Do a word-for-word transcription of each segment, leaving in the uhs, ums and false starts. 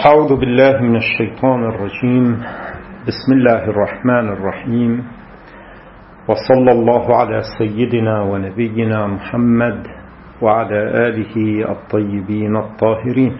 أعوذ بالله من الشيطان الرجيم. بسم الله الرحمن الرحيم، وصلى الله على سيدنا ونبينا محمد وعلى آله الطيبين الطاهرين.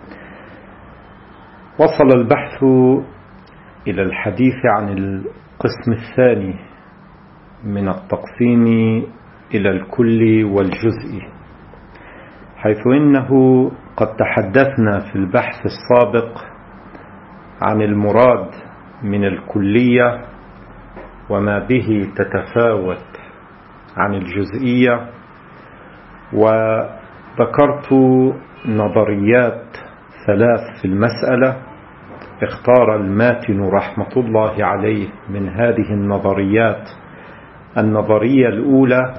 وصل البحث إلى الحديث عن القسم الثاني من التقسيم إلى الكل والجزء، حيث إنه قد تحدثنا في البحث السابق عن المراد من الكلية وما به تتفاوت عن الجزئية، وذكرت نظريات ثلاث في المسألة اختار الماتن رحمة الله عليه من هذه النظريات النظرية الأولى،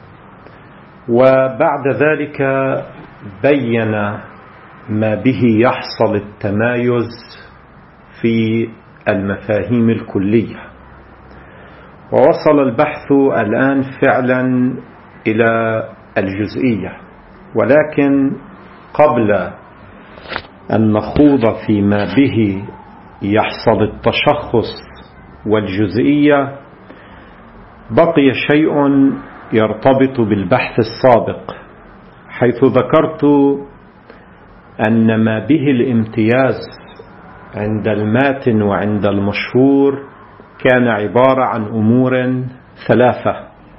وبعد ذلك بين ما به يحصل التمايز في المفاهيم الكلية. ووصل البحث الآن فعلا إلى الجزئية، ولكن قبل أن نخوض فيما به يحصل التشخص والجزئية بقي شيء يرتبط بالبحث السابق، حيث ذكرت أن ما به الامتياز عند الماتن وعند المشهور كان عبارة عن أمور ثلاثة،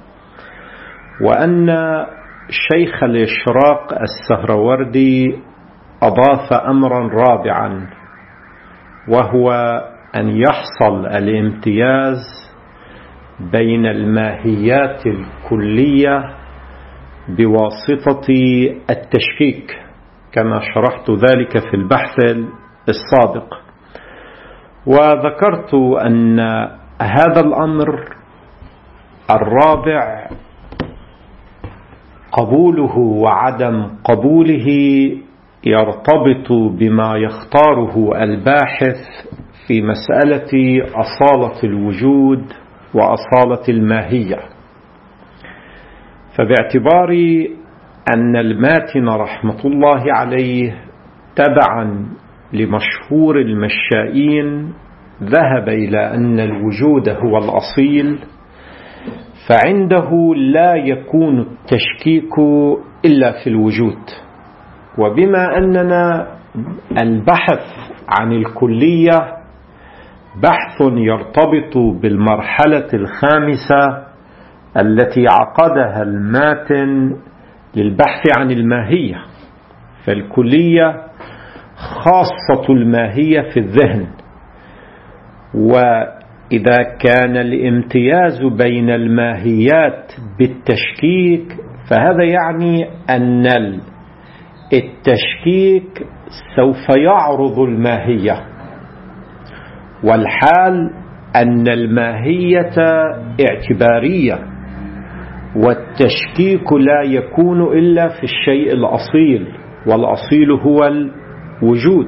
وأن شيخ الإشراق السهروردي أضاف أمرا رابعا، وهو أن يحصل الامتياز بين الماهيات الكلية بواسطة التشكيك، كما شرحت ذلك في البحث السابق. وذكرت أن هذا الأمر الرابع قبوله وعدم قبوله يرتبط بما يختاره الباحث في مسألة أصالة الوجود وأصالة الماهية. فباعتبار أن الماتن رحمة الله عليه تبعا لمشهور المشائين ذهب إلى أن الوجود هو الأصيل، فعنده لا يكون التشكيك إلا في الوجود. وبما أننا البحث عن الكلية بحث يرتبط بالمرحلة الخامسة التي عقدها الماتن للبحث عن الماهية، فالكلية خاصة الماهية في الذهن، وإذا كان الامتياز بين الماهيات بالتشكيك فهذا يعني أن التشكيك سوف يعرض الماهية، والحال أن الماهية اعتبارية، والتشكيك لا يكون إلا في الشيء الأصيل، والأصيل هو الوجود.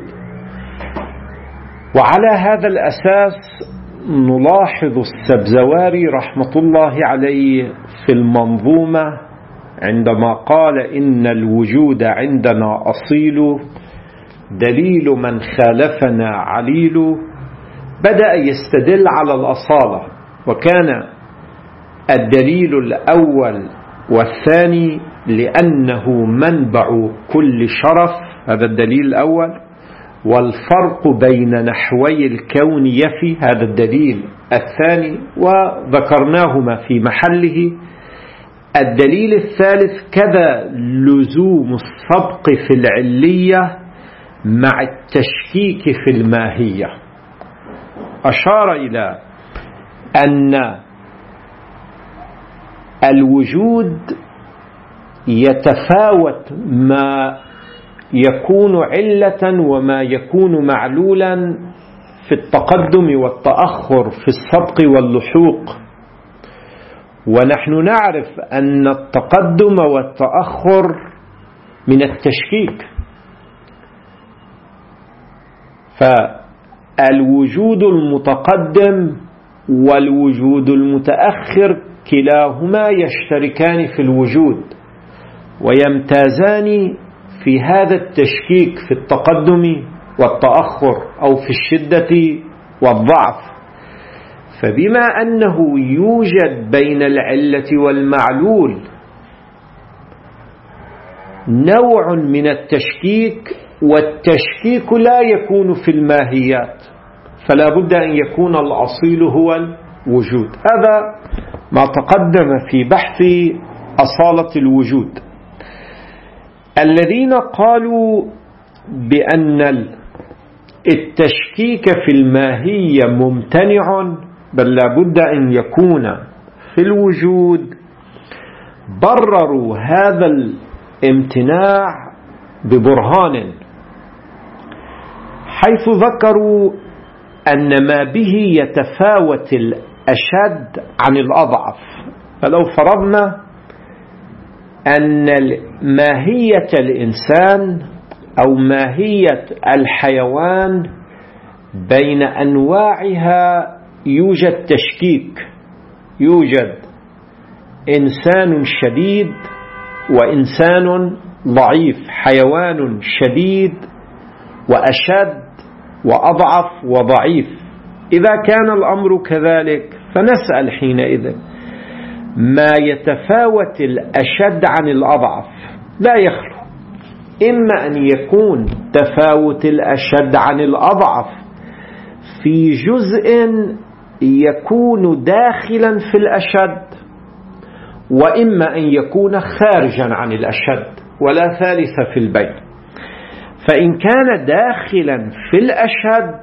وعلى هذا الأساس نلاحظ السبزواري رحمة الله عليه في المنظومة عندما قال إن الوجود عندنا أصيل دليل من خالفنا عليل، بدأ يستدل على الأصالة، وكان الدليل الأول والثاني لأنه منبع كل شرف، هذا الدليل الأول، والفرق بين نحوي الكون يفي، هذا الدليل الثاني، وذكرناهما في محله. الدليل الثالث كذا لزوم السبق في العلية مع التشكيك في الماهية. أشار إلى أن الوجود يتفاوت ما يكون علة وما يكون معلولا في التقدم والتأخر، في السبق واللحوق، ونحن نعرف أن التقدم والتأخر من التشكيك. فالوجود المتقدم والوجود المتأخر كلاهما يشتركان في الوجود، ويمتازان في هذا التشكيك في التقدم والتأخر أو في الشدة والضعف. فبما أنه يوجد بين العلة والمعلول نوع من التشكيك، والتشكيك لا يكون في الماهيات، فلا بد أن يكون الأصيل هو الوجود. هذا ما تقدم في بحث أصالة الوجود. الذين قالوا بأن التشكيك في الماهية ممتنع بل لا بد أن يكون في الوجود، برروا هذا الامتناع ببرهان، حيث ذكروا أن ما به يتفاوت الأشد عن الأضعف. فلو فرضنا أن ماهية الإنسان أو ماهية الحيوان بين أنواعها يوجد تشكيك، يوجد إنسان شديد وإنسان ضعيف، حيوان شديد وأشد وأضعف وضعيف. إذا كان الأمر كذلك فنسأل حينئذ ما يتفاوت الأشد عن الأضعف لا يخلو إما أن يكون تفاوت الأشد عن الأضعف في جزء يكون داخلا في الأشد، وإما أن يكون خارجا عن الأشد ولا ثالث في البين. فإن كان داخلا في الأشد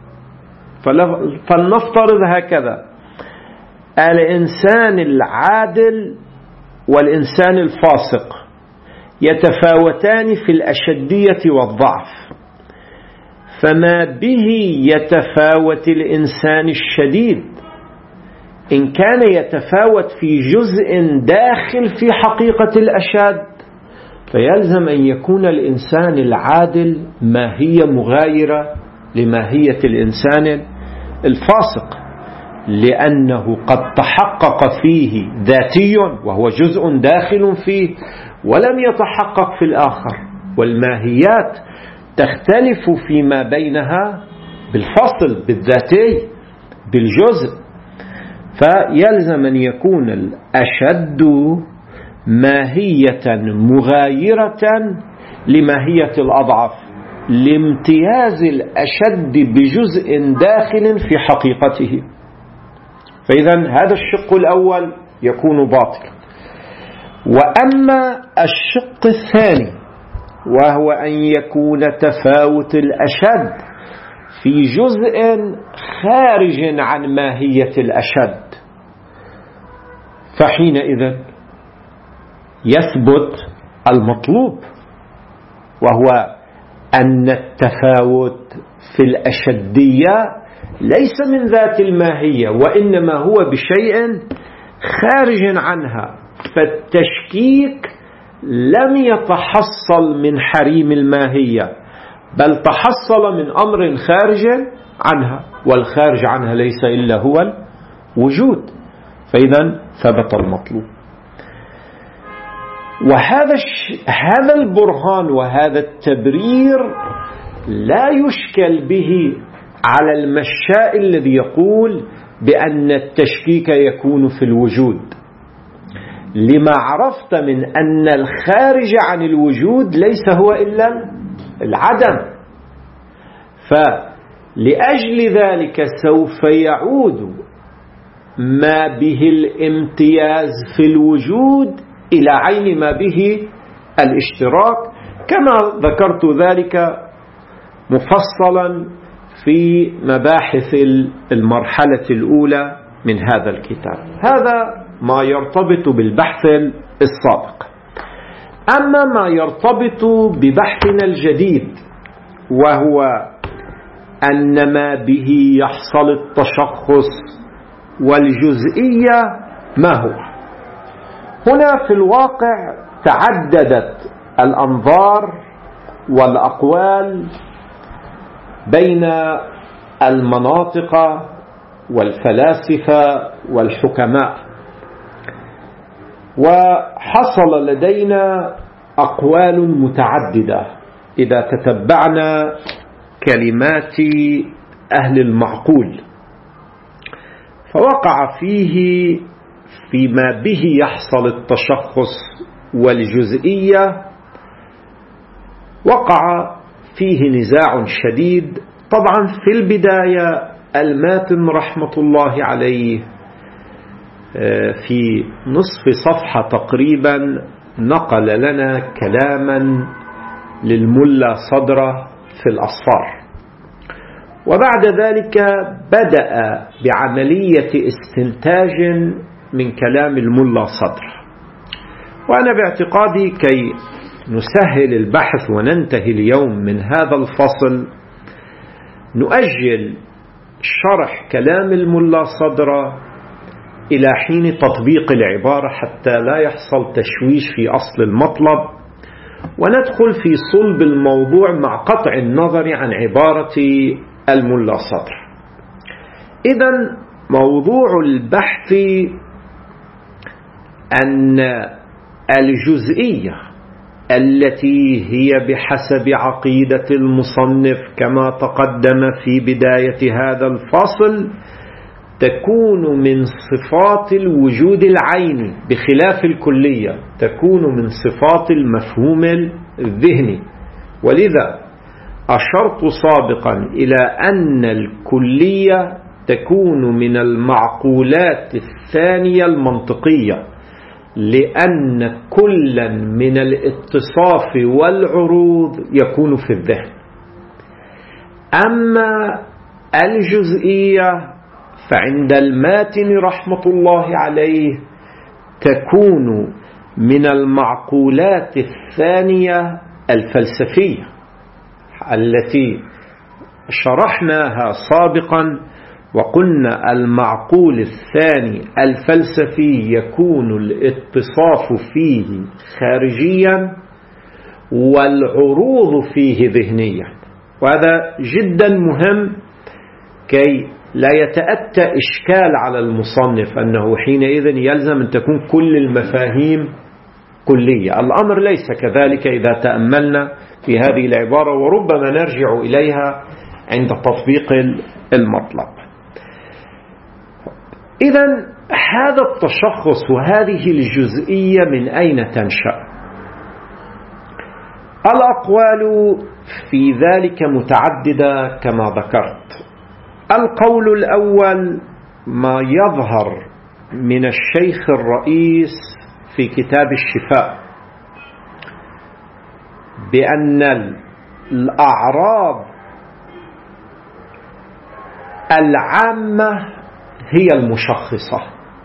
فلنفترض هكذا: الإنسان العادل والإنسان الفاسق يتفاوتان في الأشدية والضعف، فما به يتفاوت الإنسان الشديد إن كان يتفاوت في جزء داخل في حقيقة الأشد، فيلزم أن يكون الإنسان العادل ماهية مغايرة لماهية الإنسان الفاسق، لأنه قد تحقق فيه ذاتي وهو جزء داخل فيه ولم يتحقق في الآخر. والماهيات تختلف فيما بينها بالفصل، بالذاتي، بالجزء. فيلزم أن يكون الأشد ماهية مغايرة لماهية الأضعف لامتياز الأشد بجزء داخل في حقيقته. فإذا هذا الشق الأول يكون باطلا. وأما الشق الثاني وهو أن يكون تفاوت الأشد في جزء خارج عن ماهية الأشد، فحينئذ يثبت المطلوب، وهو أن التفاوت في الأشدية ليس من ذات الماهية وإنما هو بشيء خارج عنها. فالتشكيك لم يتحصل من حريم الماهية بل تحصل من أمر خارج عنها، والخارج عنها ليس إلا هو الوجود. فإذا ثبت المطلوب. وهذا هذا البرهان وهذا التبرير لا يشكل به على المشاء الذي يقول بأن التشكيك يكون في الوجود، لما عرفت من أن الخارج عن الوجود ليس هو إلا العدم. فلأجل ذلك سوف يعود ما به الامتياز في الوجود إلى عين ما به الاشتراك، كما ذكرت ذلك مفصلا في مباحث المرحلة الأولى من هذا الكتاب. هذا ما يرتبط بالبحث السابق. أما ما يرتبط ببحثنا الجديد وهو أن ما به يحصل التشخص والجزئية، ما هو؟ هنا في الواقع تعددت الأنظار والأقوال بين المناطق والفلاسفة والحكماء، وحصل لدينا أقوال متعددة إذا تتبعنا كلمات أهل المعقول، فوقع فيه فيما به يحصل التشخص والجزئية، وقع فيه نزاع شديد. طبعا في البداية الماتن رحمة الله عليه في نصف صفحة تقريبا نقل لنا كلاما للملا صدرة في الأصفار، وبعد ذلك بدأ بعملية استنتاج من كلام الملا صدرة. وأنا باعتقادي كي نسهل البحث وننتهي اليوم من هذا الفصل نؤجل شرح كلام الملا صدرة إلى حين تطبيق العبارة حتى لا يحصل تشويش في أصل المطلب، وندخل في صلب الموضوع مع قطع النظر عن عبارة الملا صدرة. إذن موضوع البحث أن الجزئية التي هي بحسب عقيدة المصنف كما تقدم في بداية هذا الفصل تكون من صفات الوجود العيني بخلاف الكلية، تكون من صفات المفهوم الذهني. ولذا أشرت سابقا إلى أن الكلية تكون من المعقولات الثانية المنطقية، لأن كلا من الاتصاف والعروض يكون في الذهن. أما الجزئية فعند الماتن رحمة الله عليه تكون من المعقولات الثانية الفلسفية التي شرحناها سابقا، وقلنا المعقول الثاني الفلسفي يكون الاتصاف فيه خارجيا والعروض فيه ذهنيا. وهذا جدا مهم كي لا يتأتى إشكال على المصنف أنه حينئذ يلزم أن تكون كل المفاهيم كلية. الأمر ليس كذلك إذا تأملنا في هذه العبارة، وربما نرجع إليها عند تطبيق المطلب. إذن هذا التشخص وهذه الجزئية من أين تنشأ؟ الأقوال في ذلك متعددة كما ذكرت. القول الأول ما يظهر من الشيخ الرئيس في كتاب الشفاء بأن الأعراض العامة هي المشخصة،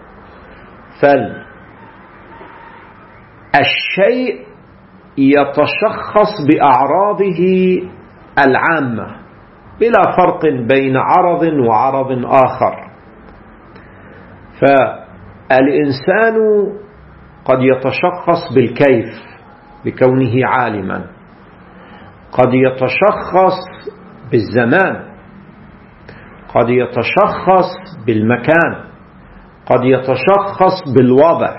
فالشيء يتشخص بأعراضه العامة بلا فرق بين عرض وعرض آخر. فالإنسان قد يتشخص بالكيف بكونه عالما، قد يتشخص بالزمان، قد يتشخص بالمكان، قد يتشخص بالوضع.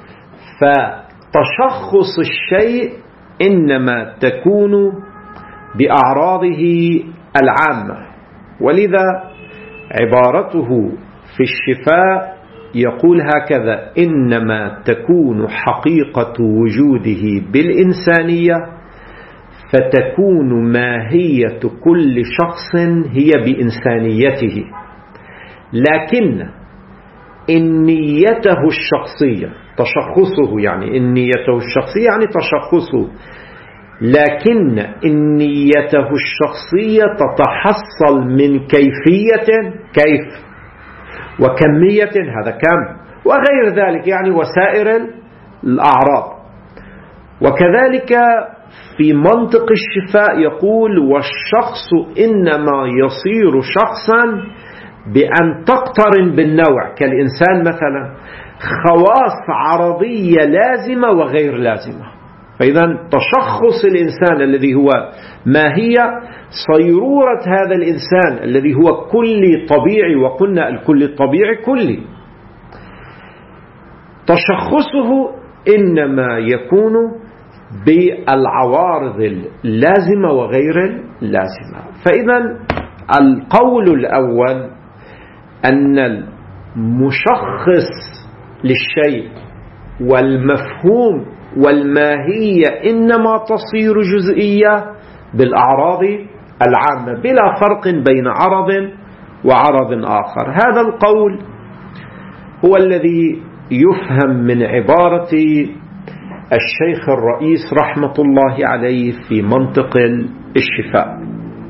فتشخص الشيء إنما تكون بأعراضه العامة. ولذا عبارته في الشفاء يقول هكذا: إنما تكون حقيقة وجوده بالإنسانية، فتكون ماهية كل شخص هي بإنسانيته، لكن إنيته الشخصية تشخصه، يعني إنيته الشخصية يعني تشخصه، لكن إنيته الشخصية تتحصل من كيفية، كيف، وكمية، هذا كم، وغير ذلك، يعني وسائر الأعراض. وكذلك في منطق الشفاء يقول: والشخص إنما يصير شخصا بأن تقترن بالنوع، كالإنسان مثلا خواص عرضية لازمة وغير لازمة. فإذا تشخص الإنسان الذي هو ماهية، صيرورة هذا الإنسان الذي هو كلي طبيعي، وقلنا الكل الطبيعي كلي، تشخصه إنما يكون بالعوارض اللازمة وغير اللازمة. فإذا القول الأول أن المشخص للشيء والمفهوم والماهية إنما تصير جزئية بالأعراض العامة بلا فرق بين عرض وعرض آخر. هذا القول هو الذي يفهم من عبارة الشيخ الرئيس رحمة الله عليه في منطق الشفاء.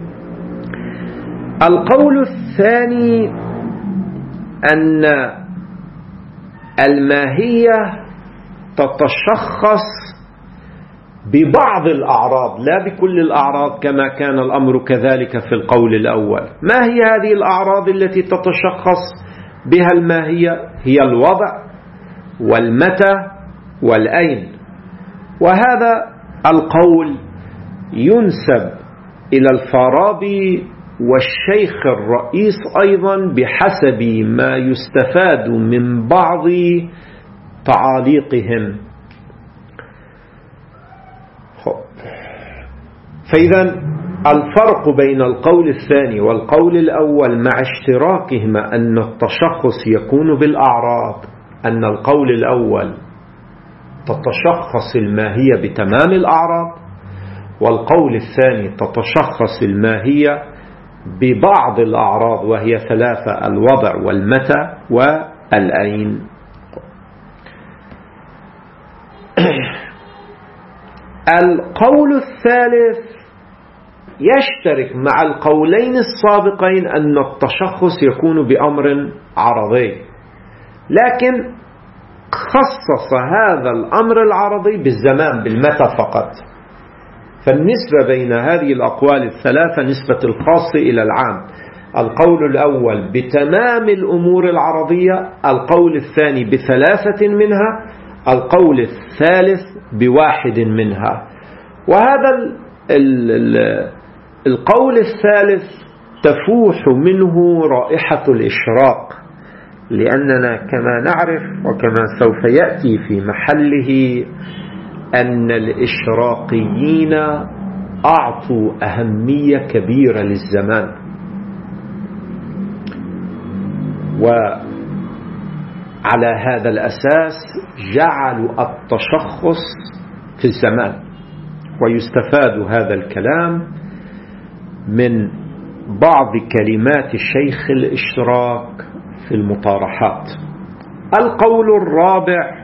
القول الثاني أن الماهية تتشخص ببعض الأعراض لا بكل الأعراض كما كان الأمر كذلك في القول الأول. ما هي هذه الأعراض التي تتشخص بها الماهية؟ هي الوضع والمتى والأين. وهذا القول ينسب إلى الفارابي والشيخ الرئيس أيضا بحسب ما يستفاد من بعض تعاليقهم. فإذا الفرق بين القول الثاني والقول الأول مع اشتراكهما أن التشخص يكون بالأعراض، أن القول الأول تتشخص الماهية بتمام الأعراض، والقول الثاني تتشخص الماهية ببعض الأعراض وهي ثلاثة: الوضع والمتى والأين. القول الثالث يشترك مع القولين السابقين أن التشخص يكون بأمر عرضي، لكن خصص هذا الأمر العرضي بالزمان بالمتى فقط. فالنسبة بين هذه الأقوال الثلاثة نسبة الخاص إلى العام. القول الأول بتمام الأمور العرضية، القول الثاني بثلاثة منها، القول الثالث بواحد منها. وهذا القول الثالث تفوح منه رائحة الإشراق، لأننا كما نعرف وكما سوف يأتي في محله أن الإشراقيين أعطوا أهمية كبيرة للزمان، وعلى هذا الأساس جعلوا التشخص في الزمان. ويستفاد هذا الكلام من بعض كلمات شيخ الإشراق في المطارحات. القول الرابع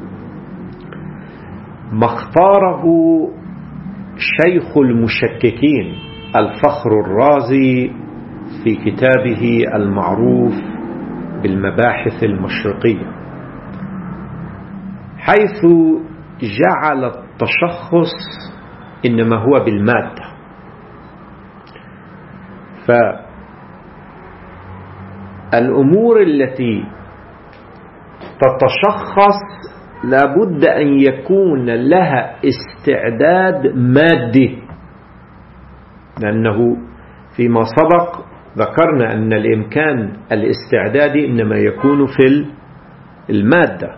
ما اختاره شيخ المشككين الفخر الرازي في كتابه المعروف بالمباحث المشرقية، حيث جعل التشخص إنما هو بالمادة. فالأمور التي تتشخص لابد أن يكون لها استعداد مادي، لأنه فيما سبق ذكرنا أن الإمكان الاستعدادي إنما يكون في المادة.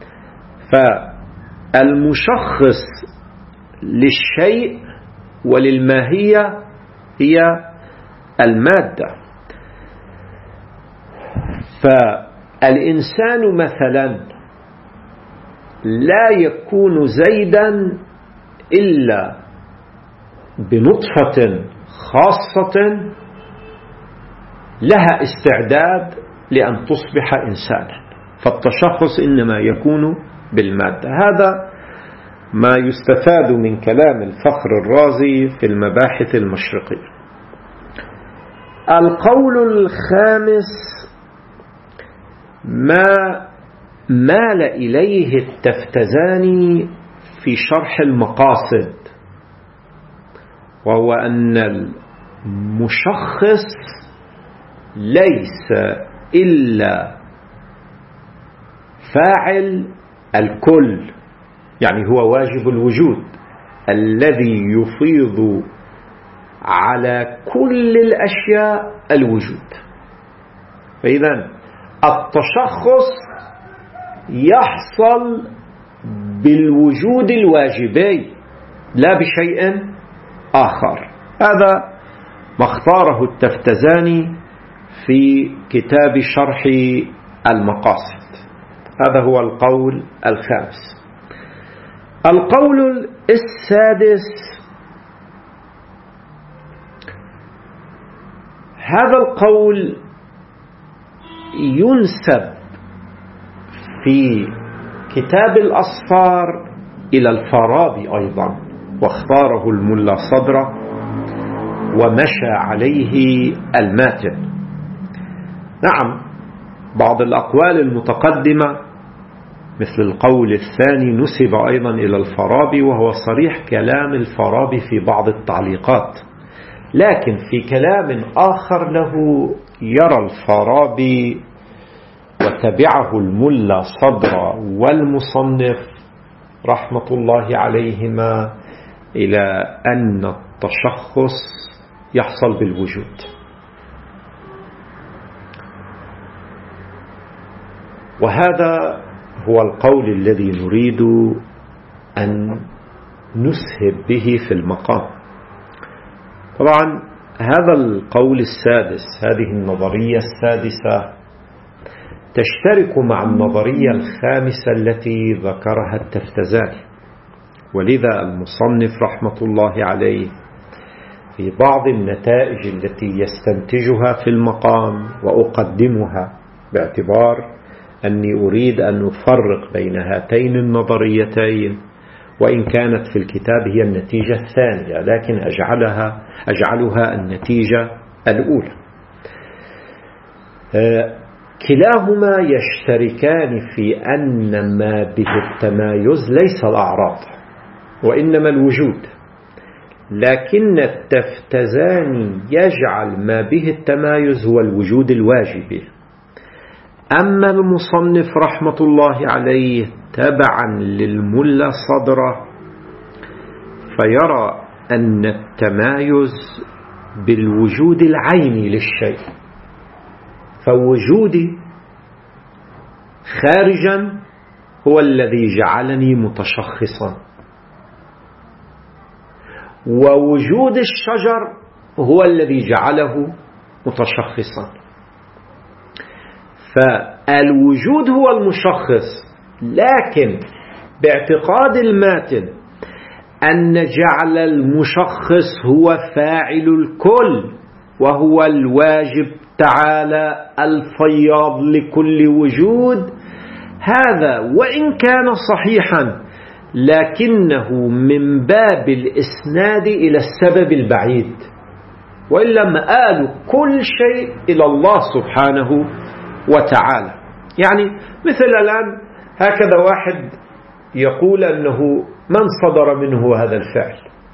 فالمشخص للشيء وللماهية هي المادة. فالإنسان مثلا لا يكون زيدا إلا بنطفة خاصة لها استعداد لأن تصبح إنسانا. فالتشخص إنما يكون بالمادة. هذا ما يستفاد من كلام الفخر الرازي في المباحث المشرقية. القول الخامس ما مال إليه التفتزاني في شرح المقاصد، وهو أن المشخص ليس إلا فاعل الكل، يعني هو واجب الوجود الذي يفيض على كل الأشياء الوجود. فإذا التشخص يحصل بالوجود الواجبي، لا بشيء آخر. هذا ما اختاره التفتزاني في كتاب شرح المقاصد. هذا هو القول الخامس. القول السادس، هذا القول ينسب في كتاب الأصفار إلى الفارابي أيضا، واختاره الملا صدرة ومشى عليه الماتن. نعم، بعض الأقوال المتقدمة مثل القول الثاني نسب أيضا إلى الفارابي، وهو صريح كلام الفارابي في بعض التعليقات، لكن في كلام آخر له يرى الفارابي وتبعه الملا صدرة والمصنف رحمة الله عليهما إلى أن التشخص يحصل بالوجود. وهذا هو القول الذي نريد أن نسهب به في المقام. طبعا هذا القول السادس، هذه النظرية السادسة تشترك مع النظرية الخامسة التي ذكرها التفتزاني، ولذا المصنف رحمة الله عليه في بعض النتائج التي يستنتجها في المقام، وأقدمها باعتبار أني أريد أن نفرق بين هاتين النظريتين، وإن كانت في الكتاب هي النتيجة الثانية، لكن أجعلها أجعلها النتيجة الأولى. كلاهما يشتركان في أن ما به التمايز ليس الأعراض وإنما الوجود، لكن التفتزاني يجعل ما به التمايز هو الوجود الواجب، أما المصنف رحمة الله عليه تبعا للملا صدرة فيرى أن التمايز بالوجود العيني للشيء، فوجودي خارجا هو الذي جعلني متشخصا، ووجود الشجر هو الذي جعله متشخصا. فالوجود هو المشخص، لكن باعتقاد الماتن أن جعل المشخص هو فاعل الكل، وهو الواجب تعالى الفياض لكل وجود. هذا وإن كان صحيحا لكنه من باب الإسناد إلى السبب البعيد، وإلا مآل كل شيء إلى الله سبحانه وتعالى. يعني مثل الآن هكذا واحد يقول أنه من صدر منه هذا الفعل،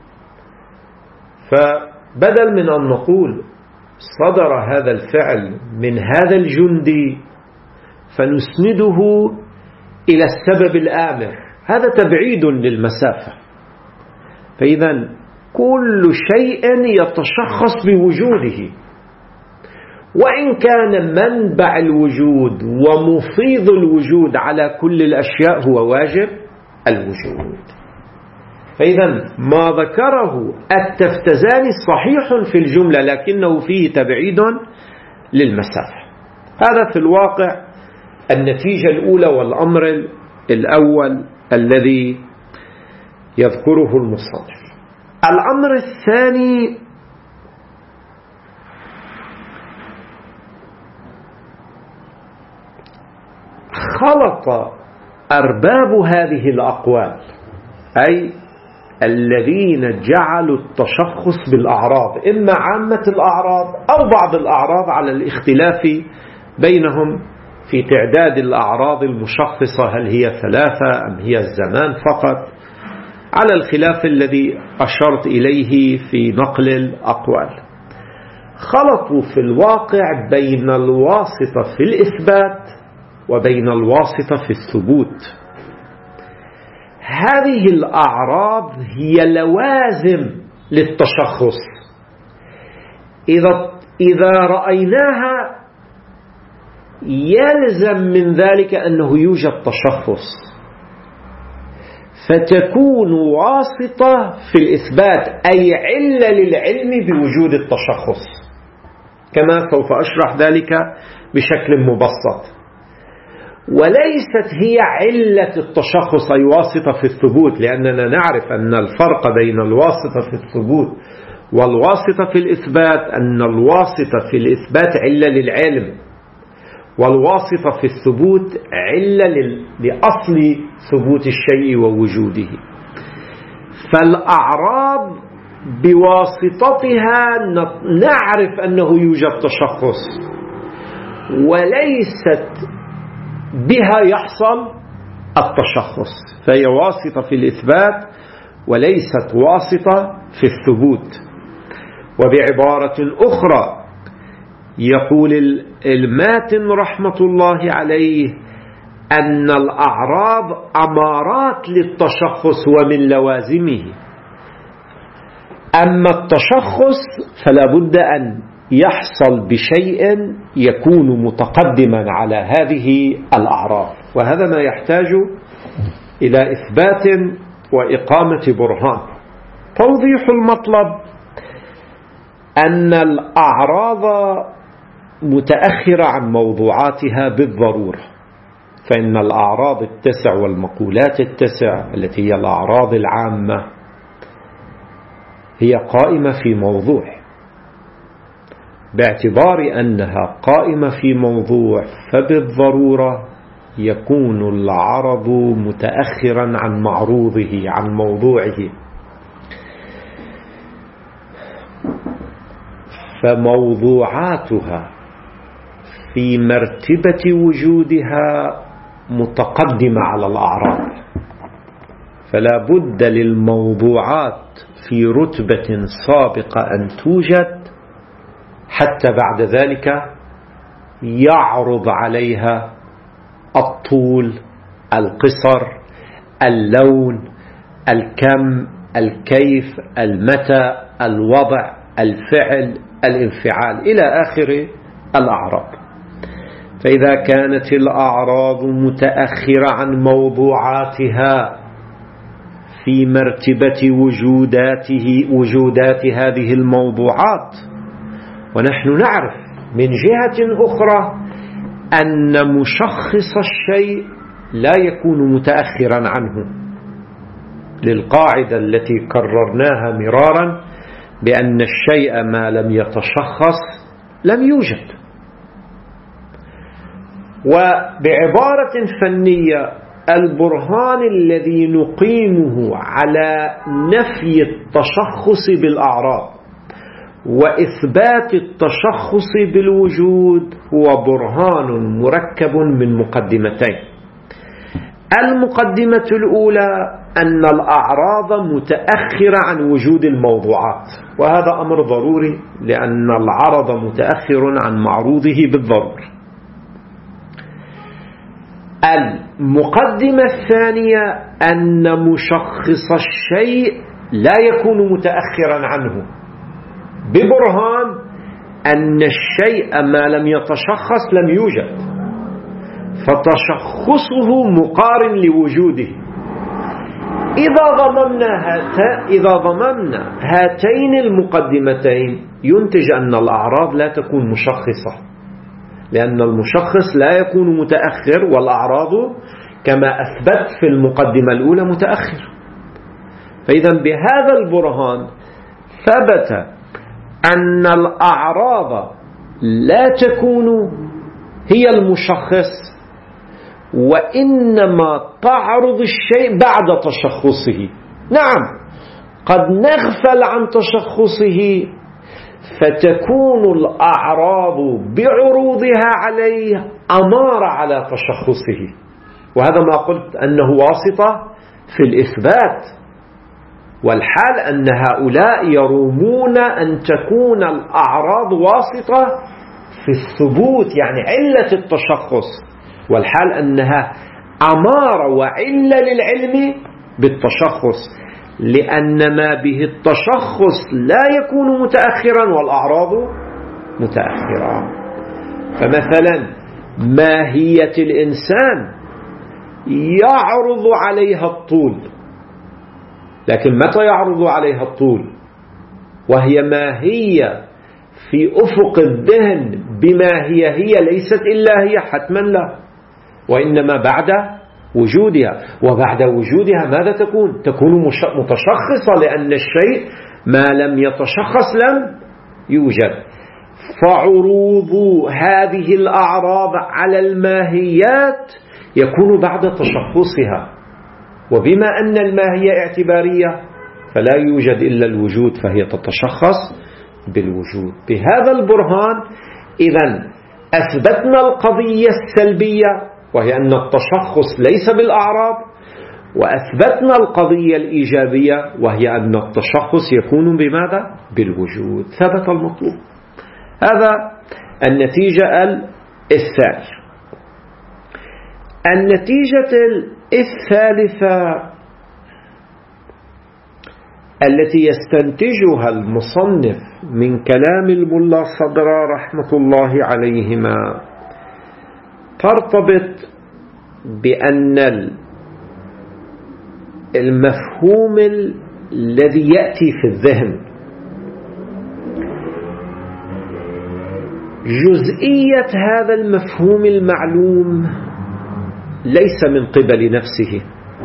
فبدل من أن نقول صدر هذا الفعل من هذا الجندي فنسنده إلى السبب الآمر، هذا تبعيد للمسافة. فإذا كل شيء يتشخص بوجوده، وإن كان منبع الوجود ومفيض الوجود على كل الأشياء هو واجب الوجود. فإذا ما ذكره التفتزاني صحيح في الجملة، لكنه فيه تبعيد للمسافة. هذا في الواقع النتيجة الأولى والأمر الأول الذي يذكره المصنف. الأمر الثاني خلط أرباب هذه الأقوال، أي الذين جعلوا التشخص بالأعراض، إما عامة الأعراض أو بعض الأعراض، على الاختلاف بينهم في تعداد الأعراض المشخصة، هل هي ثلاثة أم هي الزمان فقط، على الخلاف الذي أشرت إليه في نقل الأقوال. خلطوا في الواقع بين الواسطة في الإثبات وبين الواسطة في الثبوت. هذه الأعراض هي لوازم للتشخص، إذا إذا رأيناها يلزم من ذلك أنه يوجد تشخص. فتكون واسطة في الإثبات، أي علة للعلم بوجود التشخص، كما سوف أشرح ذلك بشكل مبسط. وليست هي علة التشخص أي واسطة في الثبوت، لأننا نعرف أن الفرق بين الواسطة في الثبوت والواسطة في الإثبات أن الواسطة في الإثبات علة للعلم، والواسطة في الثبوت علة لأصل ثبوت الشيء ووجوده. فالأعراض بواسطتها نعرف أنه يوجد تشخص، وليست بها يحصل التشخص، فهي واسطة في الإثبات وليست واسطة في الثبوت. وبعبارة أخرى يقول الماتن رحمة الله عليه أن الأعراض أمارات للتشخص ومن لوازمه، أما التشخص فلا بد أن يحصل بشيء يكون متقدما على هذه الأعراض، وهذا ما يحتاج إلى إثبات وإقامة برهان. توضيح المطلب أن الأعراض متأخرة عن موضوعاتها بالضرورة، فإن الأعراض التسع والمقولات التسع التي هي الأعراض العامة هي قائمة في موضوع، باعتبار أنها قائمة في موضوع فبالضرورة يكون العرض متأخرا عن معروضه عن موضوعه. فموضوعاتها في مرتبة وجودها متقدمة على الأعراض، فلا بد للموضوعات في رتبة سابقة أن توجد حتى بعد ذلك يعرض عليها الطول، القصر، اللون، الكم، الكيف، المتى، الوضع، الفعل، الانفعال إلى آخر الأعراض. فإذا كانت الأعراض متأخرة عن موضوعاتها في مرتبة وجوداته وجودات هذه الموضوعات، ونحن نعرف من جهة أخرى أن مشخص الشيء لا يكون متأخرا عنه، للقاعدة التي كررناها مرارا بأن الشيء ما لم يتشخص لم يوجد. وبعبارة فنية البرهان الذي نقيمه على نفي التشخص بالأعراض وإثبات التشخص بالوجود هو برهان مركب من مقدمتين. المقدمة الأولى أن الأعراض متأخرة عن وجود الموضوعات، وهذا أمر ضروري لأن العرض متأخر عن معروضه بالضرورة. المقدمة الثانية أن مشخص الشيء لا يكون متأخرا عنه ببرهان أن الشيء ما لم يتشخص لم يوجد، فتشخصه مقارن لوجوده. إذا ضممنا هات إذا ضممنا هاتين المقدمتين ينتج أن الأعراض لا تكون مشخصة، لأن المشخص لا يكون متأخر والأعراض كما أثبت في المقدمة الأولى متأخر. فإذا بهذا البرهان ثبت أن الأعراض لا تكون هي المشخص، وإنما تعرض الشيء بعد تشخصه. نعم قد نغفل عن تشخصه فتكون الأعراض بعروضها عليه أمارة على تشخصه، وهذا ما قلت أنه واسطة في الإثبات، والحال أن هؤلاء يرومون أن تكون الأعراض واسطة في الثبوت يعني علة التشخص، والحال أنها أمارة وعلة للعلم بالتشخص، لأن ما به التشخص لا يكون متأخرا والأعراض متأخرة. فمثلا ماهية الإنسان يعرض عليها الطول لكن متى يعرض عليها الطول وهي ماهية في أفق الذهن بما هي هي ليست إلا هي؟ حتما لا، وإنما بعد وجودها. وبعد وجودها ماذا تكون؟ تكون متشخصة، لأن الشيء ما لم يتشخص لم يوجد. فعروض هذه الأعراض على الماهيات يكون بعد تشخصها، وبما أن الماهية اعتبارية فلا يوجد إلا الوجود، فهي تتشخص بالوجود. بهذا البرهان إذن أثبتنا القضية السلبية وهي أن التشخص ليس بالأعراض، وأثبتنا القضية الإيجابية وهي أن التشخص يكون بماذا؟ بالوجود. ثبت المطلوب. هذا النتيجة الثانية. النتيجة الثالثة التي يستنتجها المصنف من كلام الملا صدرا رحمة الله عليهما ترتبط بأن المفهوم الذي يأتي في الذهن جزئية هذا المفهوم المعلوم ليس من قبل نفسه،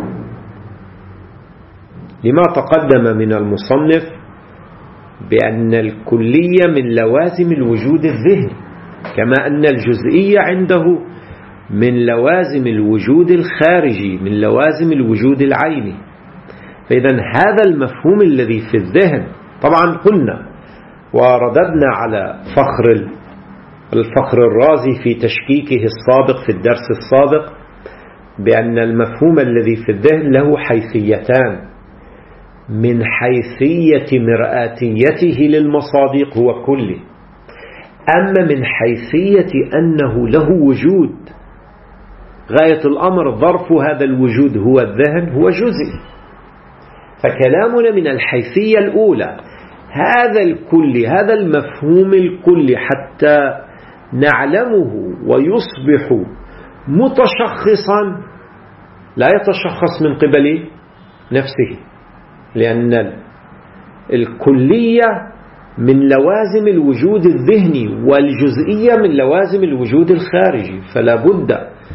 لما تقدم من المصنف بأن الكلية من لوازم الوجود الذهني، كما أن الجزئية عنده من لوازم الوجود الخارجي، من لوازم الوجود العيني. فإذا هذا المفهوم الذي في الذهن، طبعا قلنا ورددنا على فخر الفخر الرازي في تشكيكه السابق في الدرس السابق بأن المفهوم الذي في الذهن له حيثيتان: من حيثية مرآتيته للمصادق هو كلي، أما من حيثية أنه له وجود غاية الأمر ظرف هذا الوجود هو الذهن هو جزئي. فكلامنا من الحيثية الأولى هذا الكلي، هذا المفهوم الكلي حتى نعلمه ويصبح متشخصا لا يتشخص من قبل نفسه، لأن الكلية من لوازم الوجود الذهني والجزئية من لوازم الوجود الخارجي. فلا بد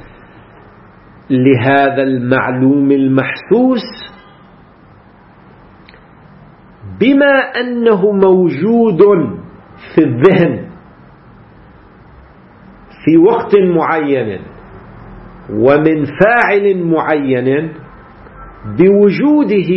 لهذا المعلوم المحسوس بما أنه موجود في الذهن في وقت معين ومن فاعل معين بوجوده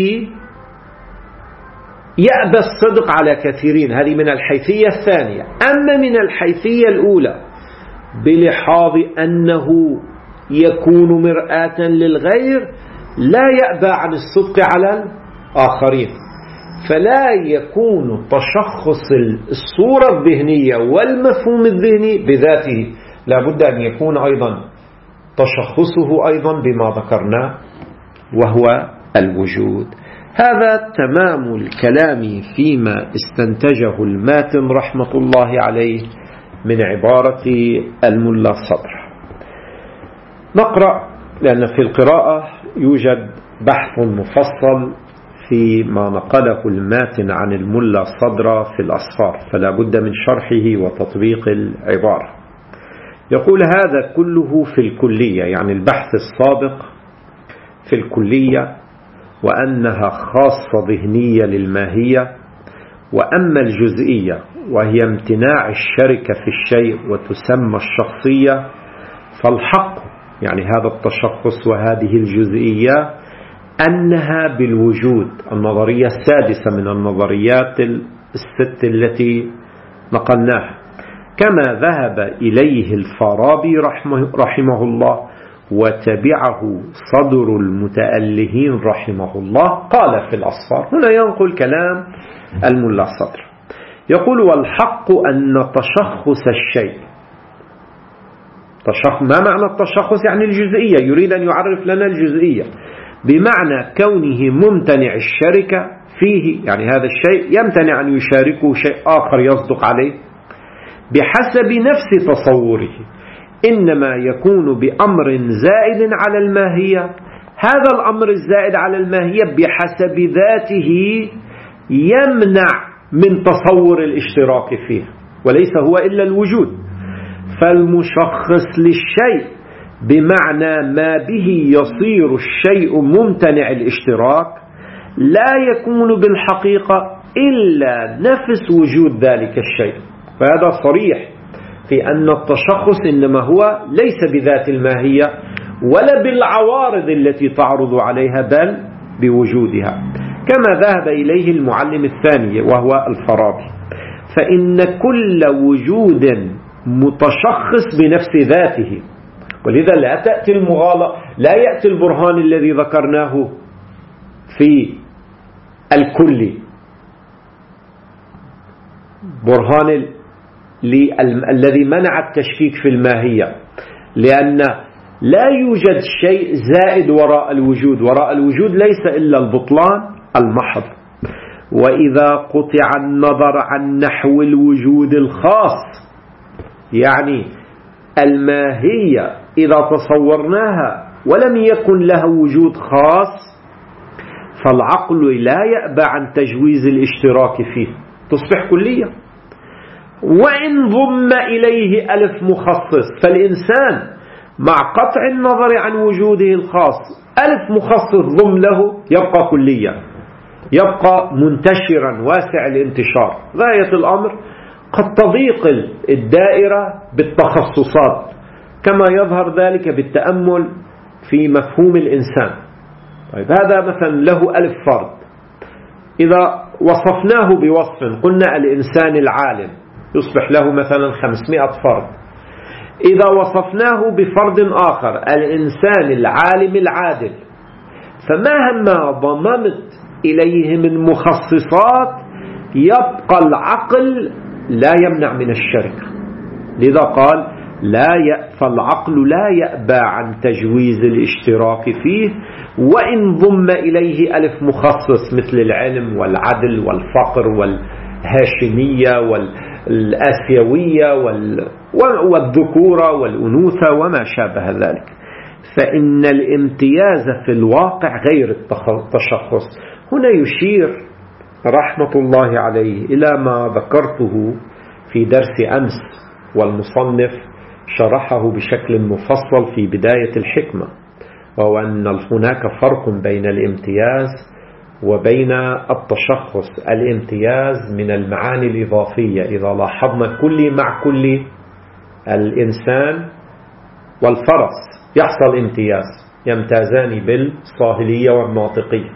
يأبى الصدق على كثيرين. هذه من الحيثية الثانية. أما من الحيثية الأولى بلحاظ أنه يكون مرآة للغير لا يأبى عن الصدق على الآخرين، فلا يكون تشخص الصورة الذهنية والمفهوم الذهني بذاته، لا بد أن يكون أيضا تشخصه أيضا بما ذكرنا وهو الوجود. هذا تمام الكلام فيما استنتجه الماتن رحمة الله عليه من عبارة الملا صدر. نقرأ، لأن في القراءة يوجد بحث مفصل فيما نقله الماتن عن الملا صدر في الأصفار، فلا بد من شرحه وتطبيق العبارة. يقول: هذا كله في الكلية، يعني البحث السابق في الكلية، وأنها خاصة ذهنية للماهية. وأما الجزئية وهي امتناع الشركة في الشيء وتسمى الشخصية، فالحق يعني هذا التشخص وهذه الجزئية أنها بالوجود. النظرية السادسة من النظريات الست التي نقلناها، كما ذهب إليه الفارابي رحمه, رحمه الله وتبعه صدر المتألهين رحمه الله. قال في الأصفار، هنا ينقل كلام الملا صدر، يقول: والحق أن تشخص الشيء، تشخ... ما معنى التشخص؟ يعني الجزئية، يريد أن يعرف لنا الجزئية بمعنى كونه ممتنع الشركة فيه، يعني هذا الشيء يمتنع أن يشاركه شيء آخر يصدق عليه بحسب نفس تصوره، إنما يكون بأمر زائد على الماهية. هذا الأمر الزائد على الماهية بحسب ذاته يمنع من تصور الاشتراك فيه، وليس هو إلا الوجود. فالمشخص للشيء بمعنى ما به يصير الشيء ممتنع الاشتراك لا يكون بالحقيقة إلا نفس وجود ذلك الشيء. فهذا صريح في أن التشخص إنما هو ليس بذات الماهية ولا بالعوارض التي تعرض عليها، بل بوجودها، كما ذهب إليه المعلم الثاني وهو الفارابي. فإن كل وجود متشخص بنفس ذاته، ولذا لا تأتي المغالطة، لا يأتي البرهان الذي ذكرناه في الكل، برهان الذي منع التشكيك في الماهية، لأن لا يوجد شيء زائد وراء الوجود. وراء الوجود ليس إلا البطلان المحض. وإذا قطع النظر عن نحو الوجود الخاص، يعني الماهية إذا تصورناها ولم يكن لها وجود خاص، فالعقل لا يأبى عن تجويز الاشتراك فيه، تصبح كلية. وإن ضم إليه ألف مخصص، فالإنسان مع قطع النظر عن وجوده الخاص ألف مخصص ضم له يبقى كليا، يبقى منتشرا واسع الانتشار. غاية الأمر قد تضيق الدائرة بالتخصصات، كما يظهر ذلك بالتأمل في مفهوم الإنسان. طيب هذا مثلا له ألف فرد، إذا وصفناه بوصف قلنا الإنسان العالم يصبح له مثلا خمسمائة فرد. إذا وصفناه بفرد آخر الإنسان العالم العادل، فمهما ضممت إليه من مخصصات يبقى العقل لا يمنع من الشركة. لذا قال لا ي... فالعقل لا يأبى عن تجويز الاشتراك فيه، وإن ضم إليه ألف مخصص مثل العلم والعدل والفقر والهاشمية والآسيوية وال... والذكورة والأنوثة وما شابه ذلك. فإن الامتياز في الواقع غير التشخص. هنا يشير رحمة الله عليه إلى ما ذكرته في درس أمس، والمصنف شرحه بشكل مفصل في بداية الحكمة، وهو أن هناك فرق بين الامتياز وبين التشخص. الامتياز من المعاني الإضافية، إذا لاحظنا كل مع كل الإنسان والفرس يحصل امتياز، يمتازان بالصاهلية والناطقية.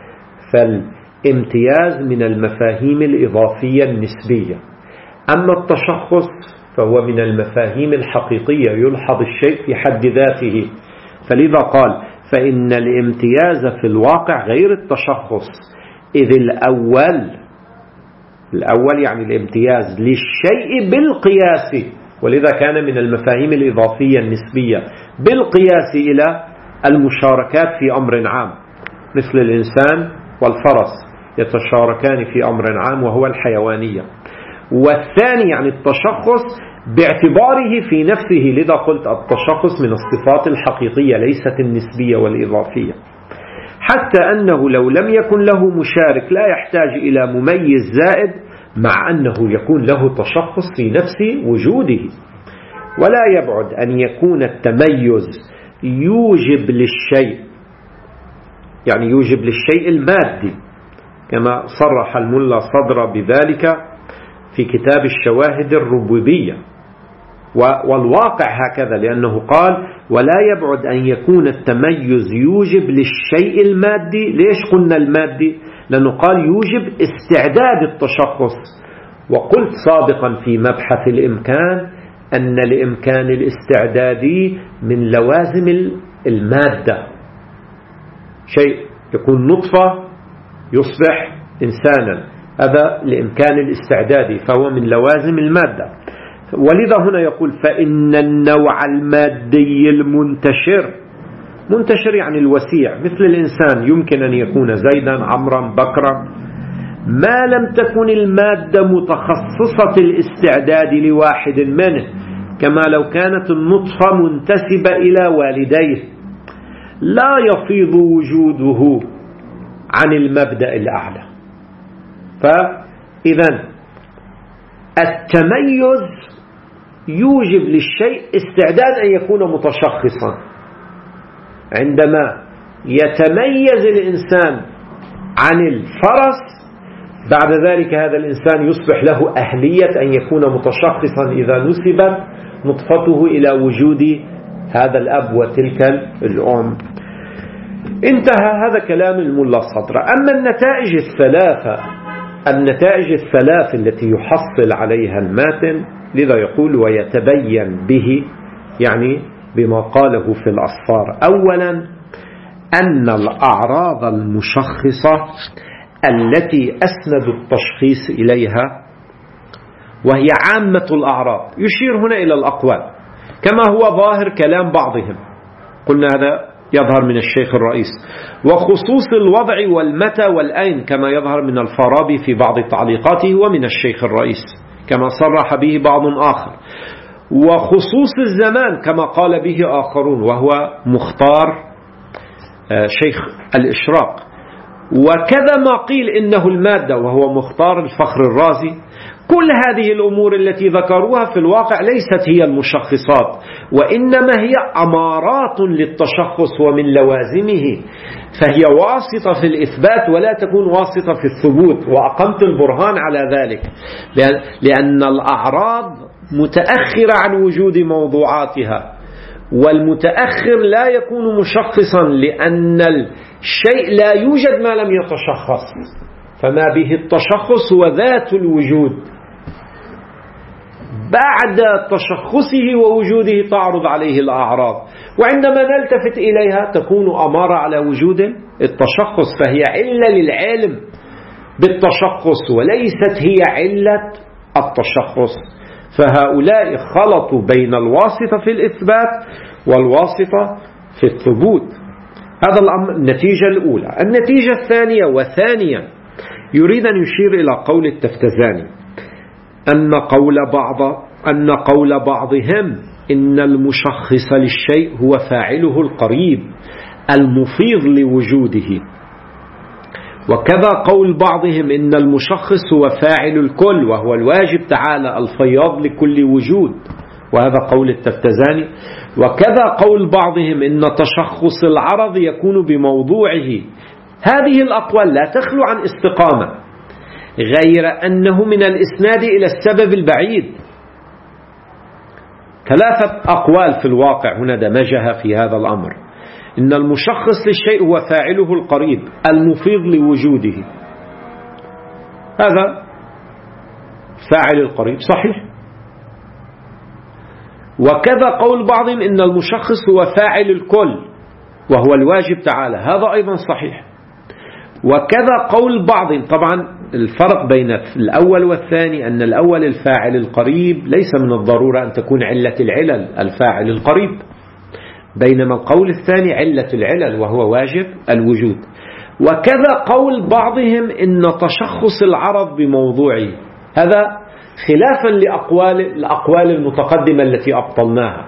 فالامتياز من المفاهيم الإضافية النسبية. أما التشخص فهو من المفاهيم الحقيقية، يلحظ الشيء في حد ذاته. فلذا قال فإن الامتياز في الواقع غير التشخص، إذ الأول الأول يعني الامتياز للشيء بالقياس، ولذا كان من المفاهيم الإضافية النسبية بالقياس إلى المشاركات في أمر عام، مثل الإنسان والفرس يتشاركان في أمر عام وهو الحيوانية. والثاني يعني التشخص باعتباره في نفسه، لذا قلت التشخص من الصفات الحقيقية ليست النسبية والإضافية، حتى أنه لو لم يكن له مشارك لا يحتاج إلى مميز زائد، مع أنه يكون له تشخص في نفس وجوده. ولا يبعد أن يكون التميز يوجب للشيء، يعني يوجب للشيء المادي، كما صرح الملا صدر بذلك في كتاب الشواهد الربوبية. والواقع هكذا، لأنه قال ولا يبعد أن يكون التميز يوجب للشيء المادي. ليش قلنا المادي؟ لأنه قال يوجب استعداد التشخص. وقلت سابقا في مبحث الإمكان أن الإمكان الاستعدادي من لوازم المادة، شيء يكون نطفة يصبح إنسانا، هذا الإمكان الاستعدادي، فهو من لوازم المادة. ولذا هنا يقول فإن النوع المادي المنتشر، منتشر يعني الوسيع، مثل الإنسان يمكن أن يكون زيدا عمرا بكرا، ما لم تكن المادة متخصصة الاستعداد لواحد منه، كما لو كانت النطفة منتسبة إلى والديه، لا يفيض وجوده عن المبدأ الأعلى. فإذا التميز يوجب للشيء استعداد أن يكون متشخصا. عندما يتميز الإنسان عن الفرس بعد ذلك هذا الإنسان يصبح له أهلية أن يكون متشخصا إذا نسبت نطفته إلى وجود هذا الأب وتلك الأم. انتهى هذا كلام الملا الصدر. أما النتائج الثلاثة النتائج الثلاث التي يحصل عليها الماتن، لذا يقول ويتبين به، يعني بما قاله في الأصفار. أولا أن الأعراض المشخصة التي أسند التشخيص إليها وهي عامة الأعراض، يشير هنا إلى الأقوال كما هو ظاهر كلام بعضهم، قلنا هذا يظهر من الشيخ الرئيس، وخصوص الوضع والمتى والأين كما يظهر من الفارابي في بعض تعليقاته ومن الشيخ الرئيس كما صرح به بعض آخر، وخصوص الزمان كما قال به آخرون وهو مختار شيخ الإشراق، وكذا ما قيل إنه المادة وهو مختار الفخر الرازي. كل هذه الأمور التي ذكروها في الواقع ليست هي المشخصات، وإنما هي أمارات للتشخص ومن لوازمه، فهي واسطة في الإثبات ولا تكون واسطة في الثبوت، وأقمت البرهان على ذلك، لأن الأعراض متأخرة عن وجود موضوعاتها، والمتأخر لا يكون مشخصا لأن الشيء لا يوجد ما لم يتشخص، فما به التشخص هو ذات الوجود، بعد تشخصه ووجوده تعرض عليه الأعراض، وعندما نلتفت إليها تكون أمارة على وجود التشخص، فهي علة للعلم بالتشخص وليست هي علة التشخص. فهؤلاء خلطوا بين الواسطة في الإثبات والواسطة في الثبوت. هذا الأمر النتيجة الأولى. النتيجة الثانية وثانيا يريد أن يشير إلى قول التفتزاني أن قول بعض أن قول بعضهم إن المشخص للشيء هو فاعله القريب المفيض لوجوده، وكذا قول بعضهم إن المشخص هو فاعل الكل وهو الواجب تعالى الفياض لكل وجود، وهذا قول التفتزاني. وكذا قول بعضهم إن تشخص العرض يكون بموضوعه. هذه الأقوال لا تخلو عن استقامة، غير أنه من الإسناد إلى السبب البعيد. ثلاثة أقوال في الواقع هنا دمجها في هذا الأمر. إن المشخص للشيء هو فاعله القريب المفيض لوجوده، هذا فاعل القريب صحيح. وكذا قول بعضهم إن المشخص هو فاعل الكل وهو الواجب تعالى، هذا أيضا صحيح. وكذا قول بعض، طبعا الفرق بين الأول والثاني أن الأول الفاعل القريب ليس من الضرورة أن تكون علة العلل الفاعل القريب، بينما القول الثاني علة العلل وهو واجب الوجود. وكذا قول بعضهم إن تشخص العرض بموضوعه، هذا خلافا لأقوال الأقوال المتقدمة التي أبطلناها.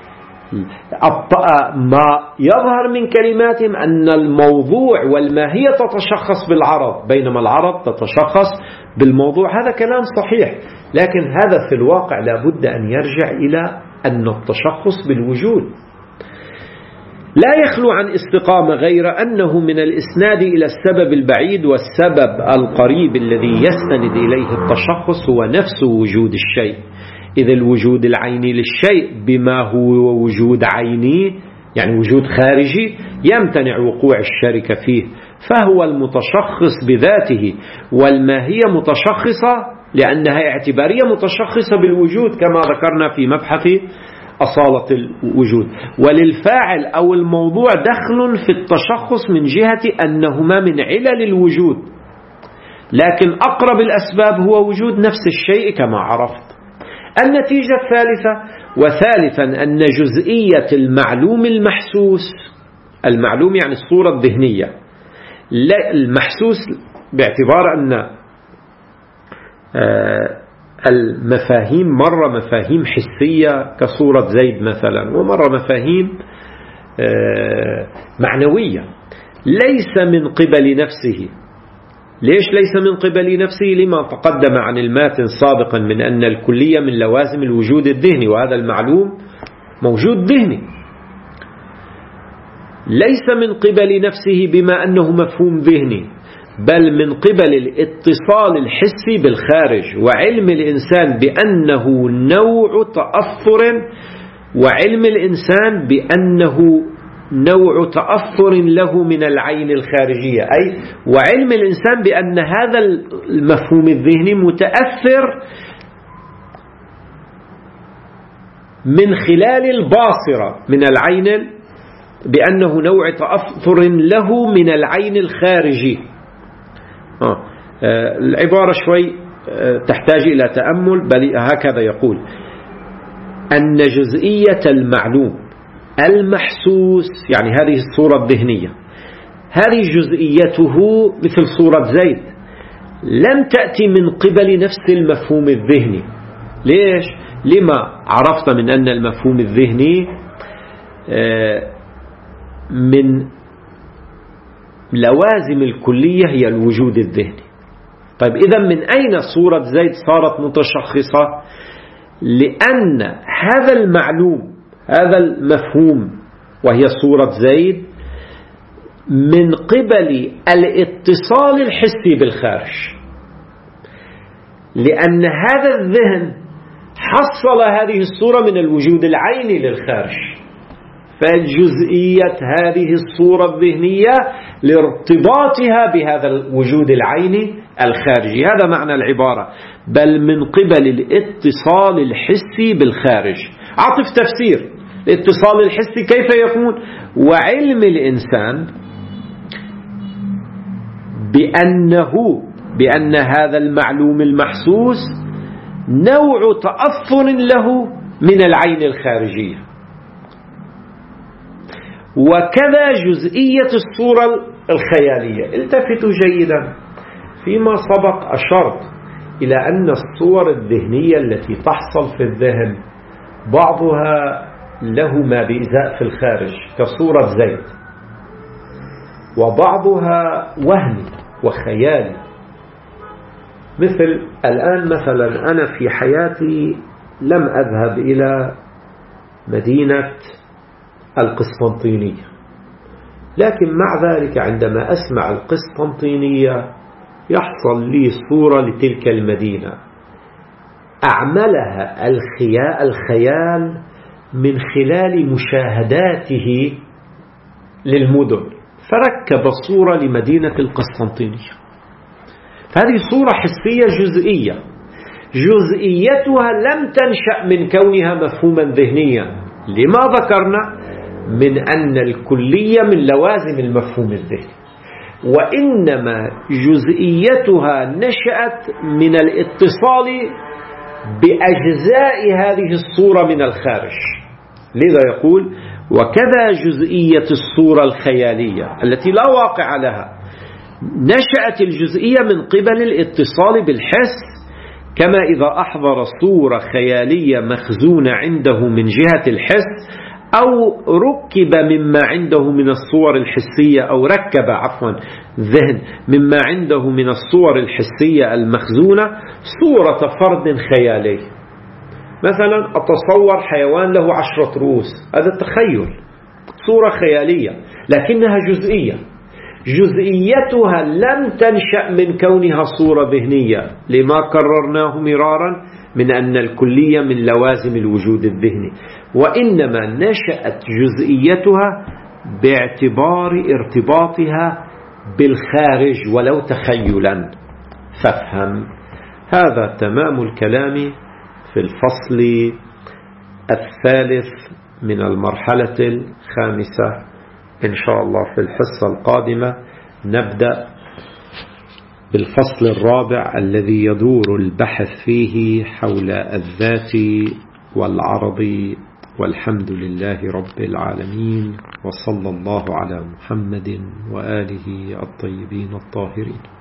ما يظهر من كلماتهم أن الموضوع والماهية تتشخص بالعرض بينما العرض تتشخص بالموضوع، هذا كلام صحيح، لكن هذا في الواقع لا بد أن يرجع إلى أن التشخص بالوجود لا يخلو عن استقامة، غير أنه من الإسناد إلى السبب البعيد، والسبب القريب الذي يستند إليه التشخص هو نفس وجود الشيء، إذا الوجود العيني للشيء بما هو وجود عيني يعني وجود خارجي يمتنع وقوع الشركة فيه، فهو المتشخص بذاته، والماهية متشخصة لأنها اعتبارية متشخصة بالوجود كما ذكرنا في مبحث أصالة الوجود. وللفاعل أو الموضوع دخل في التشخص من جهة أنهما من علل الوجود، لكن أقرب الأسباب هو وجود نفس الشيء كما عرفت. النتيجة الثالثة وثالثا أن جزئية المعلوم المحسوس، المعلوم يعني الصورة الذهنية، المحسوس باعتبار أن المفاهيم مرة مفاهيم حسية كصورة زيد مثلا، ومرة مفاهيم معنوية، ليس من قبل نفسه. ليش ليس من قبل نفسه؟ لما تقدم عن الماتن سابقا من أن الكلية من لوازم الوجود الذهني، وهذا المعلوم موجود ذهني. ليس من قبل نفسه بما أنه مفهوم ذهني، بل من قبل الاتصال الحسي بالخارج، وعلم الإنسان بأنه نوع تأثر وعلم الإنسان بأنه نوع تأثر له من العين الخارجية، أي وعلم الإنسان بأن هذا المفهوم الذهني متأثر من خلال الباصرة من العين، بأنه نوع تأثر له من العين الخارجي. آه. آه. العبارة شوي آه. تحتاج إلى تأمل، بل هكذا يقول: أن جزئية المعلوم المحسوس، يعني هذه الصورة الذهنية، هذه جزئيته مثل صورة زيد لم تأتي من قبل نفس المفهوم الذهني. ليش؟ لما عرفت من أن المفهوم الذهني من لوازم الكلية هي الوجود الذهني. طيب إذا من أين صورة زيد صارت متشخصة؟ لأن هذا المعلوم، هذا المفهوم وهي صورة زيد، من قبل الاتصال الحسي بالخارج، لأن هذا الذهن حصل هذه الصورة من الوجود العيني للخارج، فالجزئية هذه الصورة الذهنية لارتباطها بهذا الوجود العيني الخارجي. هذا معنى العبارة: بل من قبل الاتصال الحسي بالخارج. عطف تفسير الاتصال الحسي كيف يكون؟ وعلم الإنسان بأنه بأن هذا المعلوم المحسوس نوع تأثر له من العين الخارجية. وكذا جزئية الصورة الخيالية. التفتوا جيدا، فيما سبق أشرت إلى أن الصور الذهنية التي تحصل في الذهن بعضها له ما بإزاء في الخارج كصورة زيد، وبعضها وهمي وخيالي. مثل الآن مثلا أنا في حياتي لم أذهب إلى مدينة القسطنطينية، لكن مع ذلك عندما أسمع القسطنطينية يحصل لي صورة لتلك المدينة أعملها الخيال من خلال مشاهداته للمدن، فركب صورة لمدينة القسطنطينية. فهذه صورة حسية جزئية، جزئيتها لم تنشأ من كونها مفهوما ذهنيا. لما ذكرنا من أن الكلية من لوازم المفهوم الذهني، وإنما جزئيتها نشأت من الاتصال بأجزاء هذه الصورة من الخارج. لذا يقول: وكذا جزئية الصورة الخيالية التي لا واقع لها، نشأت الجزئية من قبل الاتصال بالحس، كما إذا أحضر صورة خيالية مخزونة عنده من جهة الحس، أو ركب مما عنده من الصور الحسية، أو ركب عفوا ذهن مما عنده من الصور الحسية المخزونة صورة فرد خيالي. مثلا أتصور حيوان له عشرة رؤوس، هذا التخيل، صورة خيالية لكنها جزئية، جزئيتها لم تنشأ من كونها صورة ذهنية، لما كررناه مرارا من أن الكلية من لوازم الوجود الذهني، وإنما نشأت جزئيتها باعتبار ارتباطها بالخارج ولو تخيلا. فافهم. هذا تمام الكلام في الفصل الثالث من المرحلة الخامسة. إن شاء الله في الحصة القادمة نبدأ بالفصل الرابع الذي يدور البحث فيه حول الذات والعرض. والحمد لله رب العالمين، وصلى الله على محمد وآله الطيبين الطاهرين.